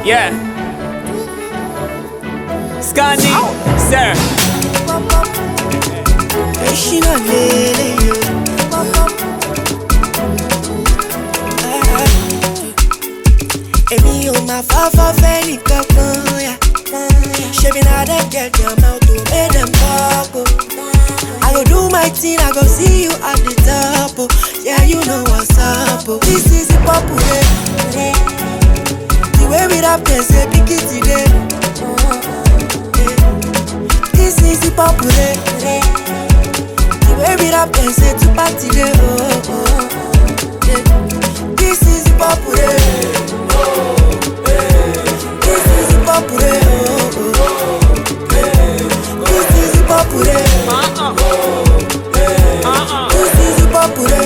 Yeah. Scandi, sir. Emi o ma fa fẹ́ ní kankan ya. Ṣebí na dem get your mouth to make them talk o. I go do my thing, I go see you at the top o. Yeah, you know what's up o. This is the popular. The way we rap dem say big it today. This is the popular. The way we rap dem say to party day. This is the popular. This is the popular. This is the popular. This is the popular.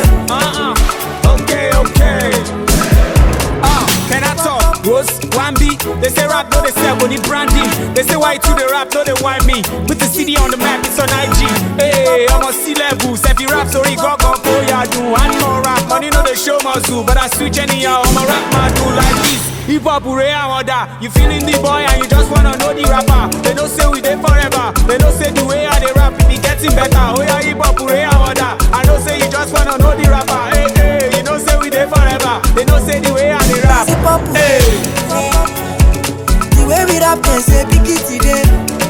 Okay. Can I talk? Rose, Wambi. They say rap, no they sell, but need branding. They say why to the rap, no they want me. Put the CD on the map, it's on IG. Hey, I'm on C-level. Sefi rap, sorry, go, yeah, do. One more rap, money no they show my zoo. But I switch anyhow, I'm a rap man, do like this. Hip hop, hooray, and order. You feeling the boy and you just wanna know the rapper. They don't say we there forever. They don't say the way I they rap, it be getting better. Oh yeah, hip hop, hooray, and order. I don't say you just wanna know the rapper. Hey, you don't say we there forever. They don't say the way I they rap. Hey. The way we rap, they say big it today.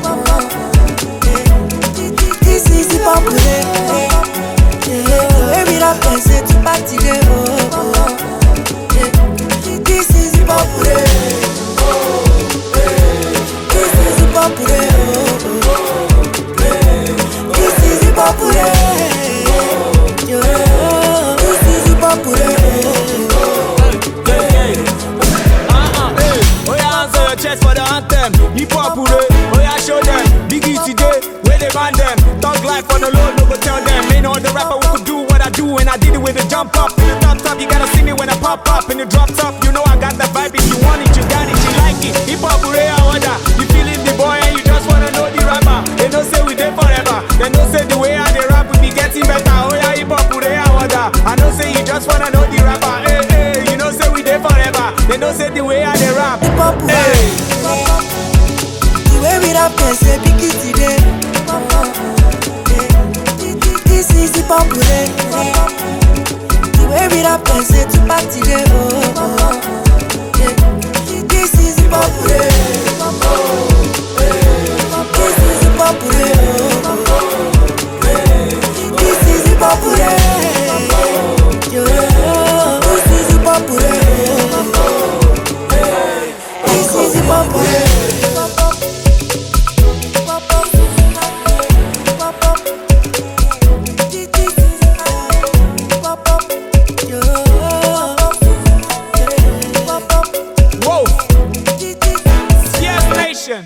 This is the popular. The way we rap, they say to party day. This is the popular. This is the popular. This is the popular. This is the popular. Oh yeah, answer your chest for the anthem. Hip hop, hooray. Oh yeah, show them. Biggie today, where they ban them. Talk life on the load, no go tell them. Ain't no other rapper who could do what I do, and I did it with a jump up in the top. You gotta see me when I pop up in the drop top. You know I got the vibe. If you want it, you got it. You like it. Hip hop, hooray, I order. You feeling the boy and you just wanna know the rapper. They don't say we there forever. They don't say the way I they rap we be getting better. Oh yeah, hip hop, hooray, I order. I don't say you just wanna know the rapper. Hey, you know say we there forever. They don't say the way I they rap. Hey. The way we rap, they say big it today. This is the popular. The way we rap, they say to party day. This is the popular. This is the popular. This is the popular. This is the popular. This is the popular. Whoa. Yes, nation.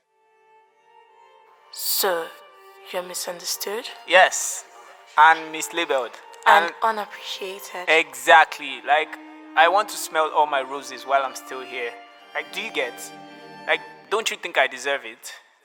Sir, you're misunderstood Yes. And mislabeled. and unappreciated. Exactly. Like, I want to smell all my roses while I'm still here. Like, do you get? Like, don't you think I deserve it?